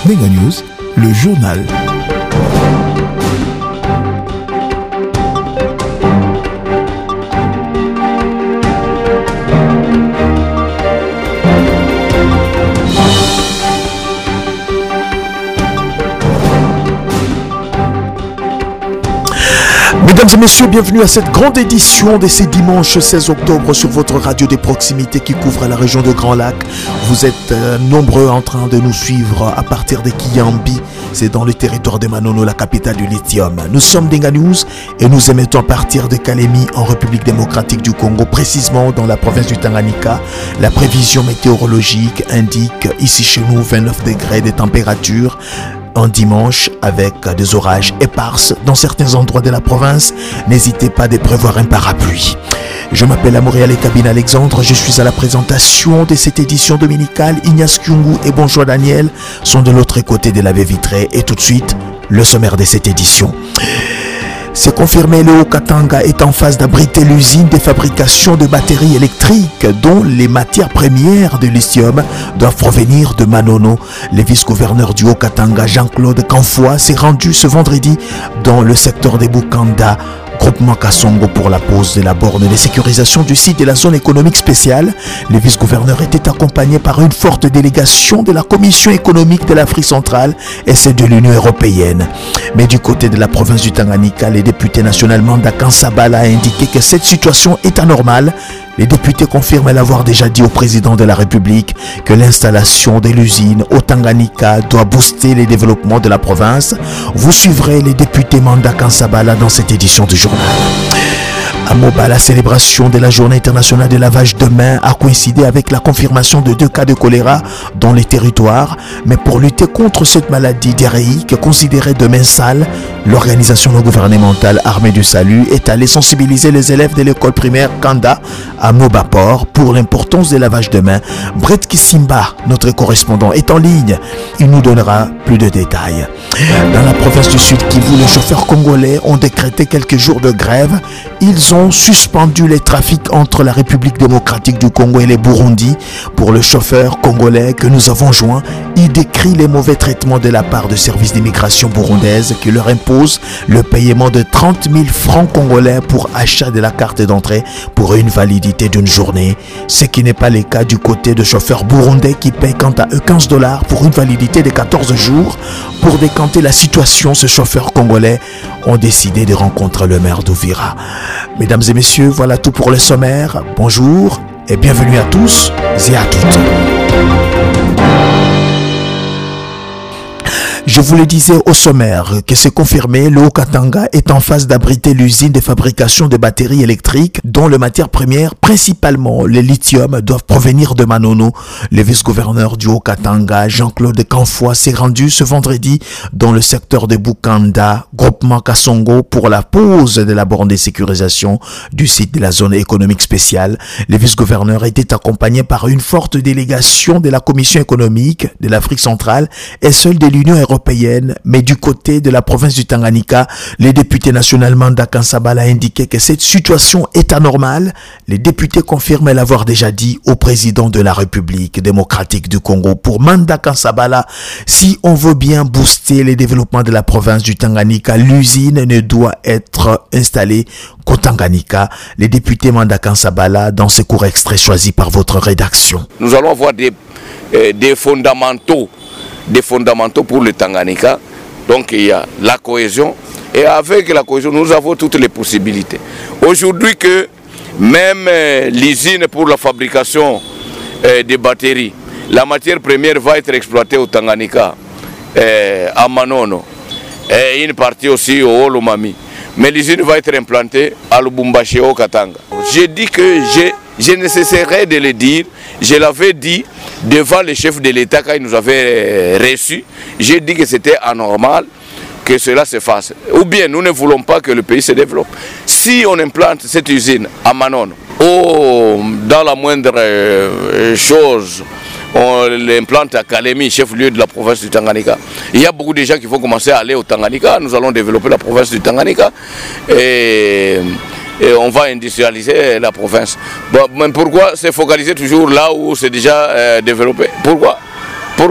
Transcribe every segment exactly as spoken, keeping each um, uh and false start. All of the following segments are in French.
Mega News, le journal. Mesdames et messieurs, bienvenue à cette grande édition de ce dimanche seize octobre sur votre radio des proximités qui couvre la région de Grand Lac. Vous êtes euh, nombreux en train de nous suivre à partir de Kiyambi, c'est dans le territoire de Manono, la capitale du lithium. Nous sommes Denga News et nous émettons à partir de Kalemi en République démocratique du Congo, précisément dans la province du Tanganyika. La prévision météorologique indique ici chez nous vingt-neuf degrés de température. Un dimanche avec des orages éparses dans certains endroits de la province. N'hésitez pas de prévoir un parapluie. Je m'appelle Amourial et Kabine Alexandre. Je suis à la présentation de cette édition dominicale. Ignace Kyungu et Bonjour Daniel sont de l'autre côté de la baie vitrée. Et tout de suite, le sommaire de cette édition. C'est confirmé, le Haut-Katanga est en phase d'abriter l'usine de fabrication de batteries électriques dont les matières premières de lithium doivent provenir de Manono. Le vice-gouverneur du Haut-Katanga, Jean-Claude Canfoy, s'est rendu ce vendredi dans le secteur de Bukanda, groupement Kasongo, pour la pose de la borne de sécurisation du site de la zone économique spéciale. Le vice-gouverneur était accompagné par une forte délégation de la Commission économique de l'Afrique centrale et celle de l'Union européenne. Mais du côté de la province du Tanganyika, le député national Manda Kansabala a indiqué que cette situation est anormale. Les députés confirment l'avoir déjà dit au président de la République que l'installation de l'usine au Tanganyika doit booster les développements de la province. Vous suivrez les députés Manda Kansabala dans cette édition du journal. À Moba, la célébration de la journée internationale de lavage de mains a coïncidé avec la confirmation de deux cas de choléra dans les territoires. Mais pour lutter contre cette maladie diarrhéique considérée de mains sales, l'organisation non gouvernementale Armée du Salut est allée sensibiliser les élèves de l'école primaire Kanda à Moba Port pour l'importance des lavages de mains. Brett Kisimba, notre correspondant, est en ligne. Il nous donnera plus de détails. Dans la province du Sud Kivu, les chauffeurs congolais ont décrété quelques jours de grève. Ils ont suspendu les trafics entre la République démocratique du Congo et les Burundi. Pour le chauffeur congolais que nous avons joint, il décrit les mauvais traitements de la part de services d'immigration burundaise qui leur imposent le paiement de trente mille francs congolais pour achat de la carte d'entrée pour une validité d'une journée. Ce qui n'est pas le cas du côté de chauffeurs burundais qui payent quant à eux quinze dollars pour une validité de quatorze jours. Pour décanter la situation, ces chauffeurs congolais ont décidé de rencontrer le maire d'Ouvira. Mesdames et messieurs, voilà tout pour le sommaire. Bonjour et bienvenue à tous et à toutes. Je vous le disais au sommaire que c'est confirmé, le Haut-Katanga est en phase d'abriter l'usine de fabrication de batteries électriques dont les matières premières, principalement le lithium, doivent provenir de Manono. Le vice-gouverneur du Haut-Katanga, Jean-Claude Canfoy, s'est rendu ce vendredi dans le secteur de Bukanda, groupement Kasongo, pour la pose de la borne de sécurisation du site de la zone économique spéciale. Le vice-gouverneur était accompagné par une forte délégation de la Commission économique de l'Afrique centrale et celle de l'Union européenne. Mais du côté de la province du Tanganyika, les députés national Manda Kansabala a indiqué que cette situation est anormale. Les députés confirment l'avoir déjà dit au président de la République démocratique du Congo. Pour Manda Kansabala, si on veut bien booster les développements de la province du Tanganyika, l'usine ne doit être installée qu'au Tanganyika. Les députés Manda Kansabala dans ce court extrait choisi par votre rédaction. Nous allons avoir des, euh, des fondamentaux des fondamentaux pour le Tanganyika. Donc il y a la cohésion et avec la cohésion nous avons toutes les possibilités. Aujourd'hui que même euh, l'usine pour la fabrication euh, des batteries, la matière première va être exploitée au Tanganyika, euh, à Manono et une partie aussi au Olomami. Mais l'usine va être implantée à Lubumbashi au Katanga. J'ai dit que je ne cesserai de le dire, je l'avais dit devant le chef de l'État quand il nous avait reçus, j'ai dit que c'était anormal que cela se fasse. Ou bien nous ne voulons pas que le pays se développe. Si on implante cette usine à Manono, ou dans la moindre chose, on l'implante à Kalemi, chef-lieu de la province du Tanganyika. Il y a beaucoup de gens qui vont commencer à aller au Tanganyika. Nous allons développer la province du Tanganyika. Et et on va industrialiser la province. Bon, mais pourquoi se focaliser toujours là où c'est déjà euh, développé? Pourquoi? Pourquoi?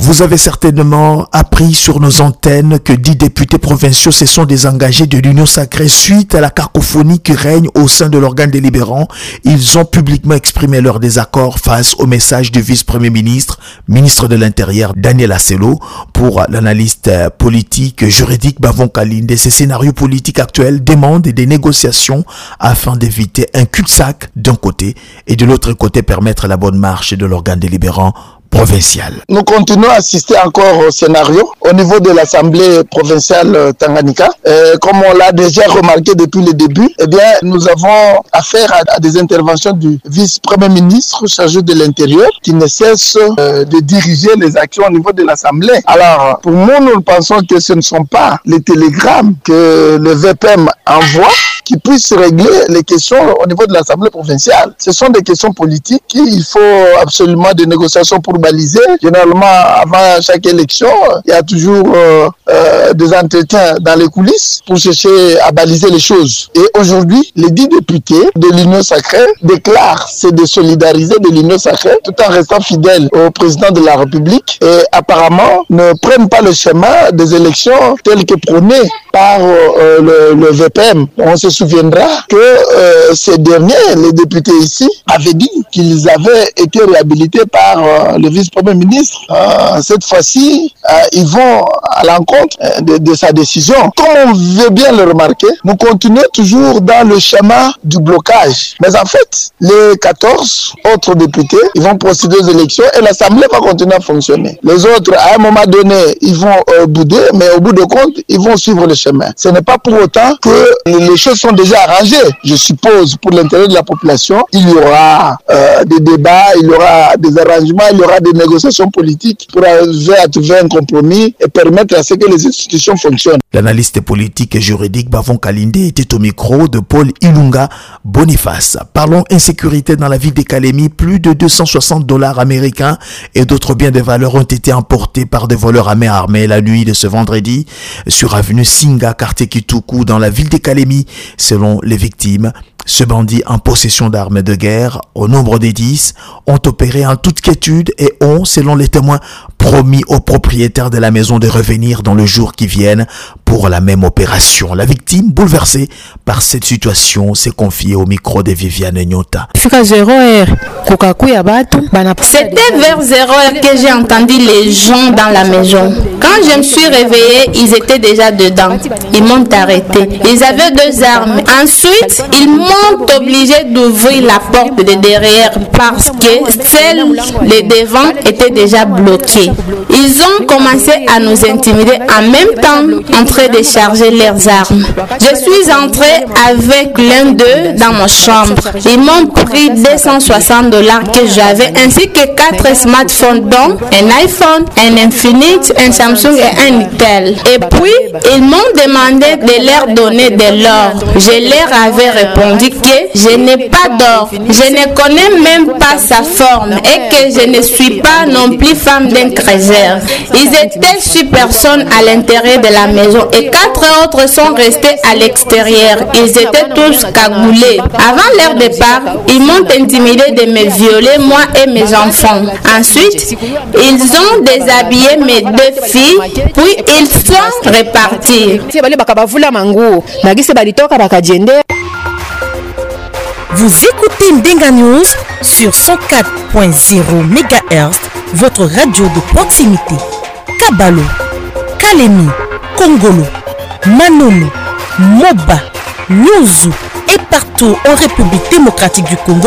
Vous avez certainement appris sur nos antennes que dix députés provinciaux se sont désengagés de l'Union sacrée suite à la cacophonie qui règne au sein de l'organe délibérant. Ils ont publiquement exprimé leur désaccord face au message du vice-premier ministre, ministre de l'Intérieur, Daniel Asselo. Pour l'analyste politique juridique Bavon Kalinde, ces scénarios politiques actuels demandent des négociations afin d'éviter un cul-de-sac d'un côté et de l'autre côté permettre la bonne marche de l'organe délibérant provincial. Nous continuons à assister encore au scénario au niveau de l'Assemblée provinciale Tanganyika. Et comme on l'a déjà remarqué depuis le début, eh bien, nous avons affaire à, à des interventions du vice-premier ministre chargé de l'Intérieur qui ne cesse euh, de diriger les actions au niveau de l'Assemblée. Alors, pour nous, nous pensons que ce ne sont pas les télégrammes que le V P M envoie qui puissent régler les questions au niveau de l'Assemblée provinciale. Ce sont des questions politiques qu'il faut absolument des négociations pour baliser. Généralement, avant chaque élection, il y a toujours euh, euh, des entretiens dans les coulisses pour chercher à baliser les choses. Et aujourd'hui, les dix députés de l'Union sacrée déclarent se désolidariser de l'Union sacrée tout en restant fidèles au président de la République et apparemment ne prennent pas le schéma des élections telles que prônées par euh, le, le V P M. On se souviendra que euh, ces derniers, les députés ici, avaient dit qu'ils avaient été réhabilités par euh, le vice-premier ministre. Euh, cette fois-ci, euh, ils vont à l'encontre euh, de, de sa décision. Comme on veut bien le remarquer, nous continuons toujours dans le schéma du blocage. Mais en fait, les quatorze autres députés, ils vont procéder aux élections et l'Assemblée va continuer à fonctionner. Les autres, à un moment donné, ils vont euh, bouder, mais au bout de compte, ils vont suivre le chemin. Ce n'est pas pour autant que les choses sont déjà arrangées. Je suppose, pour l'intérêt de la population, il y aura euh, des débats, il y aura des arrangements, il y aura des négociations politiques pour arriver à trouver un compromis et permettre à ce que les institutions fonctionnent. L'analyste politique et juridique Bavon Kalinde était au micro de Paul Ilunga Boniface. Parlons insécurité dans la ville de Kalemi. Plus de deux cent soixante dollars américains et d'autres biens de valeur ont été emportés par des voleurs à main armée la nuit de ce vendredi sur avenue Singa, quartier Kituku, dans la ville de Kalemi. Selon les victimes, ce bandit en possession d'armes de guerre, au nombre de dix, ont opéré en toute quiétude et ont, selon les témoins, promis aux propriétaires de la maison de revenir dans le jour qui viennent pour la même opération. La victime, bouleversée par cette situation, s'est confiée au micro de Viviane Nyota. C'était vers zéro heure que j'ai entendu les gens dans la maison. Quand je me suis réveillée, ils étaient déjà dedans. Ils m'ont arrêté. Ils avaient deux armes. Ensuite, ils m'ont obligé d'ouvrir la porte de derrière parce que celle de devant était déjà bloquée. Ils ont commencé à nous intimider en même temps en train de charger leurs armes. Je suis entrée avec l'un d'eux dans ma chambre. Ils m'ont pris deux cent soixante dollars que j'avais ainsi que quatre smartphones dont un iPhone, un Infinix, un Samsung et un Intel. Et puis, ils m'ont demandé de leur donner de l'or. Je leur avais répondu que je n'ai pas d'or, je ne connais même pas sa forme et que je ne suis pas non plus femme d'un trésor. Ils étaient six personnes à l'intérieur de la maison et quatre autres sont restés à l'extérieur. Ils étaient tous cagoulés. Avant leur départ, ils m'ont intimidé de me violer, moi et mes enfants. Ensuite, ils ont déshabillé mes deux filles, puis ils sont repartis. Vous écoutez Ndenga News sur cent quatre point zéro mégahertz, votre radio de proximité. Kabalo, Kalemi, Kongolo, Manono, Moba, Nyuzu et partout en République démocratique du Congo.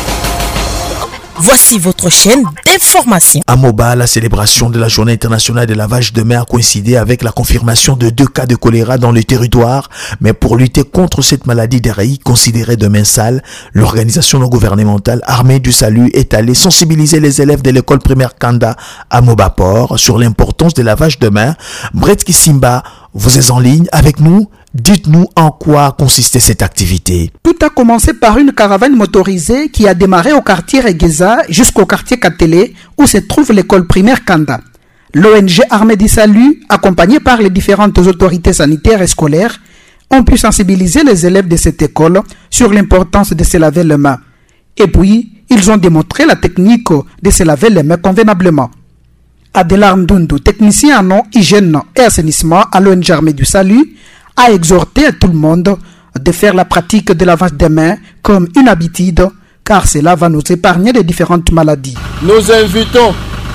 Voici votre chaîne d'information. À Moba, la célébration de la journée internationale de lavage de mains a coïncidé avec la confirmation de deux cas de choléra dans le territoire. Mais pour lutter contre cette maladie d'Araï considérée de main sale, l'organisation non gouvernementale Armée du Salut est allée sensibiliser les élèves de l'école primaire Kanda à Mobaport sur l'importance du lavage de mains. Brett Kisimba, vous êtes en ligne avec nous? Dites-nous en quoi consistait cette activité. Tout a commencé par une caravane motorisée qui a démarré au quartier Regueza jusqu'au quartier Katele où se trouve l'école primaire Kanda. L'O N G Armée du Salut, accompagnée par les différentes autorités sanitaires et scolaires, ont pu sensibiliser les élèves de cette école sur l'importance de se laver les mains. Et puis, ils ont démontré la technique de se laver les mains convenablement. Adela Ndundu, technicien en eau, hygiène et assainissement à l'O N G Armée du Salut, a exhorté à tout le monde de faire la pratique de lavage des mains comme une habitude, car cela va nous épargner de différentes maladies. Nous invitons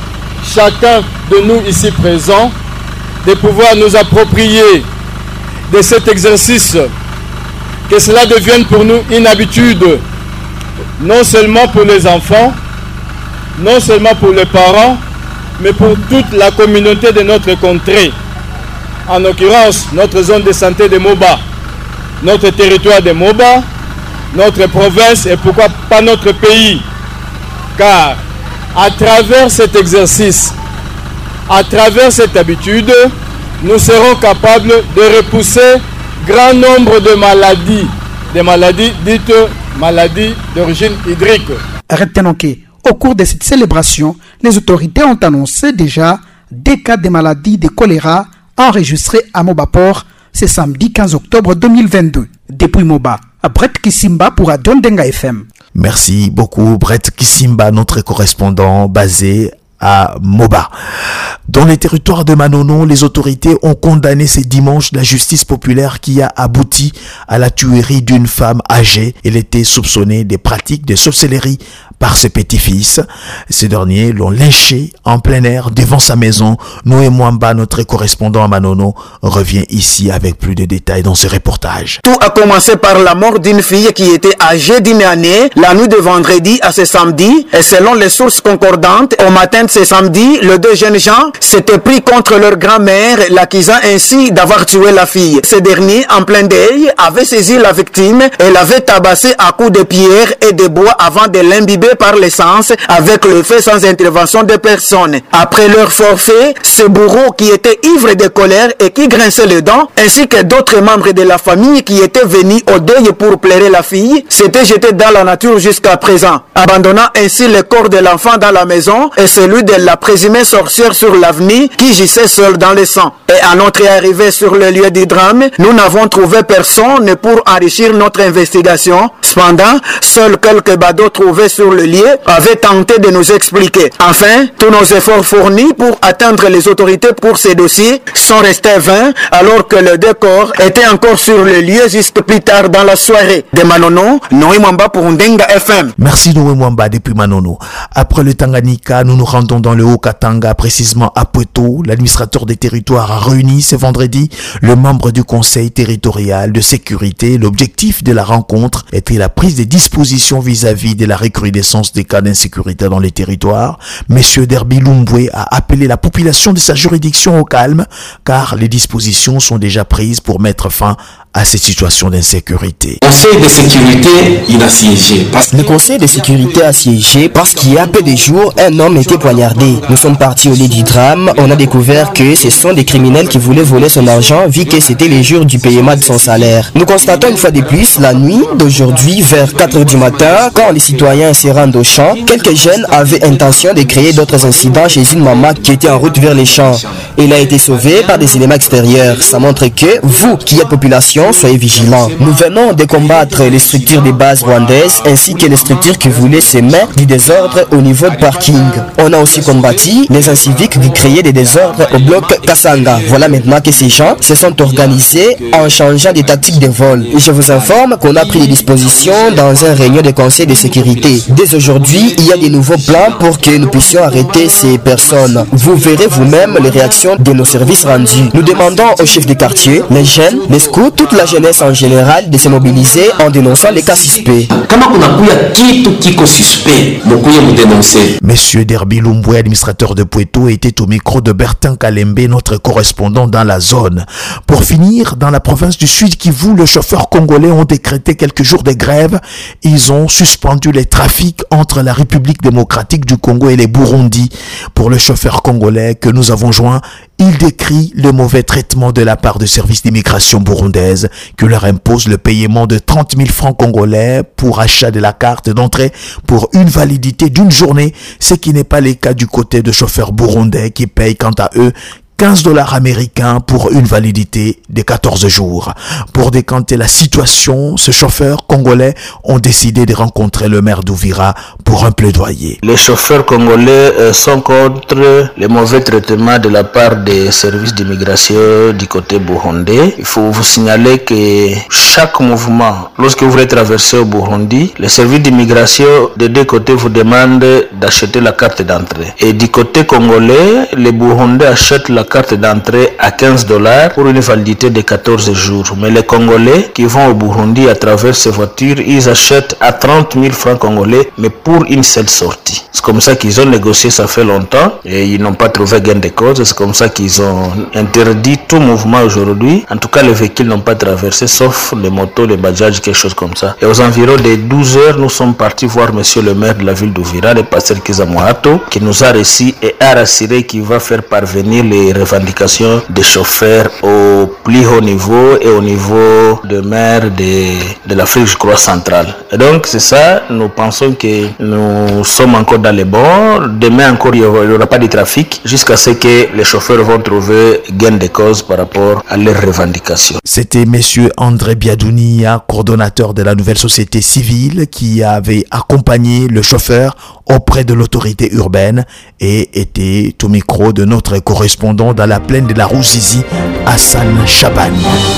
chacun de nous ici présents de pouvoir nous approprier de cet exercice, que cela devienne pour nous une habitude, non seulement pour les enfants, non seulement pour les parents, mais pour toute la communauté de notre contrée. En l'occurrence, notre zone de santé de Moba, notre territoire de Moba, notre province et pourquoi pas notre pays. Car à travers cet exercice, à travers cette habitude, nous serons capables de repousser grand nombre de maladies, des maladies dites maladies d'origine hydrique. Retenons qu'au cours de cette célébration, les autorités ont annoncé déjà des cas de maladies de choléra enregistrés à Mobaport ce samedi quinze octobre deux mille vingt-deux. Depuis Moba, Brett Kisimba pour Radio Ndenga F M. Merci beaucoup Brett Kisimba, notre correspondant basé à Moba. Dans les territoires de Manono, les autorités ont condamné ce dimanche la justice populaire qui a abouti à la tuerie d'une femme âgée. Elle était soupçonnée des pratiques de sorcellerie par ses petits-fils. Ces derniers l'ont lynché en plein air devant sa maison. Noé Mwamba, notre correspondant à Manono, revient ici avec plus de détails dans ce reportage. Tout a commencé par la mort d'une fille qui était âgée d'une année la nuit de vendredi à ce samedi. Et selon les sources concordantes, au matin de ce samedi, les deux jeunes gens s'étaient pris contre leur grand-mère, l'accusant ainsi d'avoir tué la fille. Ce dernier, en plein deuil, avait saisi la victime et l'avait tabassée à coups de pierre et de bois avant de l'imbiber par l'essence avec le feu sans intervention de personne. Après leur forfait, ce bourreau qui était ivre de colère et qui grinçait les dents, ainsi que d'autres membres de la famille qui étaient venus au deuil pour pleurer la fille, s'étaient jetés dans la nature jusqu'à présent, abandonnant ainsi le corps de l'enfant dans la maison et celui de la présumée sorcière sur l'avenue qui gisait seule dans le sang. Et à notre arrivée sur le lieu du drame, nous n'avons trouvé personne pour enrichir notre investigation. Cependant, seuls quelques badauds trouvés sur le lieu avaient tenté de nous expliquer. Enfin, tous nos efforts fournis pour atteindre les autorités pour ces dossiers sont restés vains alors que le deux corps était encore sur le lieu juste plus tard dans la soirée. De Manono, Noé Mwamba pour Ndenga F M. Merci Noé Mwamba depuis Manono. Après le Tanganyika, nous nous rendons dans le Haut-Katanga, précisément à Puerto. L'administrateur des territoires a réuni ce vendredi le membre du conseil territorial de sécurité. L'objectif de la rencontre était la prise de dispositions vis-à-vis de la recrudescence des cas d'insécurité dans les territoires. Monsieur Derby Lumbwe a appelé la population de sa juridiction au calme, car les dispositions sont déjà prises pour mettre fin à cette situation d'insécurité. Le Conseil de sécurité, il a siégé. Parce... Le Conseil de sécurité a siégé parce qu'il y a peu de jours, un homme était poignardé. Nous sommes partis au lieu du drame. On a découvert que ce sont des criminels qui voulaient voler son argent vu que c'était les jours du paiement de son salaire. Nous constatons une fois de plus, la nuit d'aujourd'hui, vers quatre heures du matin, quand les citoyens se rendent au champ, quelques jeunes avaient intention de créer d'autres incidents chez une maman qui était en route vers les champs. Elle a été sauvée par des éléments extérieurs. Ça montre que vous, qui êtes population, soyez vigilants. Nous venons de combattre les structures de base rwandaises ainsi que les structures qui voulaient semer du désordre au niveau de parking. On a aussi combattu les inciviques qui créaient des désordres au bloc Kasanga. Voilà maintenant que ces gens se sont organisés en changeant des tactiques de vol. Et je vous informe qu'on a pris des dispositions dans un réunion de conseil de sécurité. Dès aujourd'hui, il y a des nouveaux plans pour que nous puissions arrêter ces personnes. Vous verrez vous-même les réactions de nos services rendus. Nous demandons aux chefs de quartier, les jeunes, les scouts, toute la jeunesse en général de se mobiliser en dénonçant les cas suspects. Monsieur Derby Lumbwe, administrateur de Puerto, était au micro de Bertin Kalembe, notre correspondant dans la zone. Pour finir, dans la province du Sud Kivu, les chauffeurs congolais ont décrété quelques jours de grève. Ils ont suspendu les trafics entre la République démocratique du Congo et les Burundi. Pour le chauffeur congolais que nous avons joint, il décrit le mauvais traitement de la part du service d'immigration burundaise qui leur impose le paiement de trente mille francs congolais pour achat de la carte d'entrée pour une validité d'une journée, ce qui n'est pas le cas du côté de chauffeurs burundais qui payent quant à eux quinze dollars américains pour une validité de quatorze jours. Pour décanter la situation, ce chauffeur congolais ont décidé de rencontrer le maire d'Uvira pour un plaidoyer. Les chauffeurs congolais euh, sont contre les mauvais traitements de la part des services d'immigration du côté burundais. Il faut vous signaler que chaque mouvement, lorsque vous voulez traverser au Burundi, les services d'immigration de deux côtés vous demandent d'acheter la carte d'entrée. Et du côté congolais, les Burundais achètent la carte d'entrée à quinze dollars pour une validité de quatorze jours. Mais les Congolais qui vont au Burundi à travers ces voitures, ils achètent à trente mille francs congolais, mais pour une seule sortie. C'est comme ça qu'ils ont négocié, ça fait longtemps, et ils n'ont pas trouvé gain de cause. C'est comme ça qu'ils ont interdit tout mouvement aujourd'hui. En tout cas, les véhicules n'ont pas traversé, sauf les motos, les bajaj, quelque chose comme ça. Et aux environs de douze heures, nous sommes partis voir monsieur le maire de la ville d'Uvira, le pasteur Kiza Mohato, qui nous a reçus et a rassuré qu'il va faire parvenir les revendications des chauffeurs au plus haut niveau et au niveau de maire de, de l'Afrique, je crois, centrale. Et donc, c'est ça, nous pensons que nous sommes encore dans les bons. Demain encore, il n'y aura, aura pas de trafic jusqu'à ce que les chauffeurs vont trouver gain de cause par rapport à leurs revendications. C'était monsieur André Biadounia, coordonnateur de la nouvelle société civile, qui avait accompagné le chauffeur auprès de l'autorité urbaine et était au micro de notre correspondant dans la plaine de la Rouzizi, Hassan Chaban.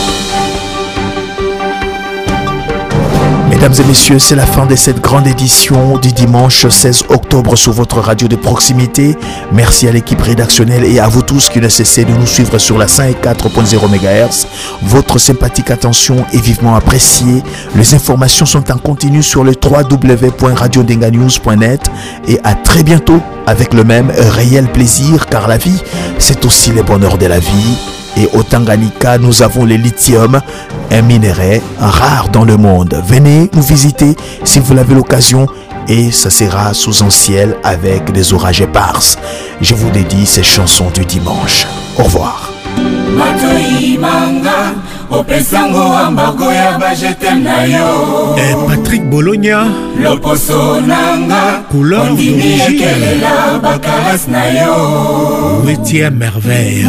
Mesdames et messieurs, c'est la fin de cette grande édition du dimanche seize octobre sur votre radio de proximité. Merci à l'équipe rédactionnelle et à vous tous qui ne cessez de nous suivre sur la cent quatre point zéro mégahertz. Votre sympathique attention est vivement appréciée. Les informations sont en continu sur le w w w point radio denga news point net et à très bientôt avec le même réel plaisir, car la vie, c'est aussi le bonheur de la vie. Et au Tanganyika, nous avons le lithium, un minerai rare dans le monde. Venez nous visiter si vous l'avez l'occasion et ça sera sous un ciel avec des orages éparses. Je vous dédie ces chansons du dimanche. Au revoir. Et Patrick Bologna, couleur d'origine, huitième merveille.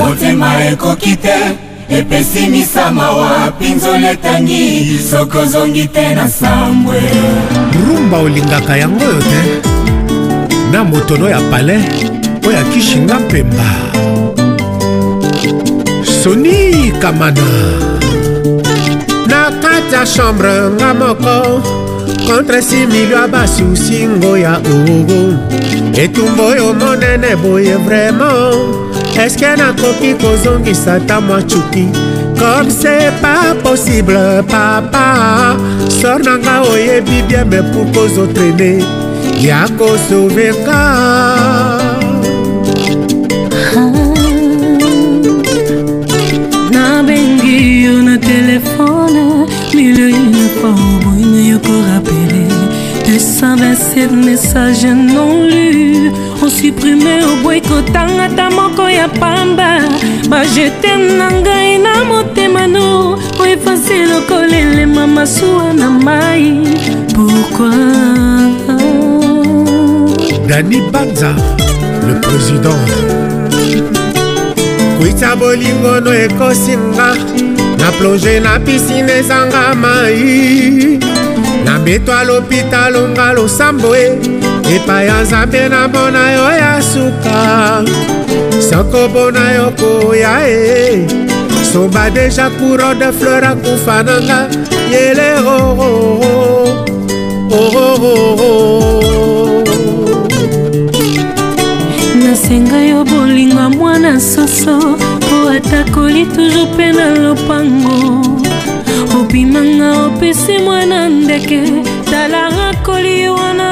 Rumba olingaka yango yo te na motono ya palais oyo akishinga mpemba Soni Kamana na kati ya chambre nga moko contre similio ya basusi ngoya ogo etumba oyo monene boye vraiment eske nakoki kozongisa ta mwa chuki comme c'est pas possible papa sor nanga oyebi bien mais pour kozotraîner ya kosoveka nabengi yo na telefone mille une fois oboyina yo korapele deux cent vingt-sept messages non lus on supprimé au boycotanga ta moko ya pamba bajete na ngai na motema no oefase lokolele mama suwa na mai pourquoi Dani Banza, le président Kuita bolingo no ekosinga na plonge na piscine ezanga mai na beto a l'hôpital nga losambo e epai ya nzambe na bona yo ya suka soko bona yo koya e soba deja courant de fleur akufa nanga yele oh oh oh oh oh oh nasenga yo bolinga mwana soso po atakoli toujours pe na lopango obimanga opesi mwana ndeke tala rakoli wana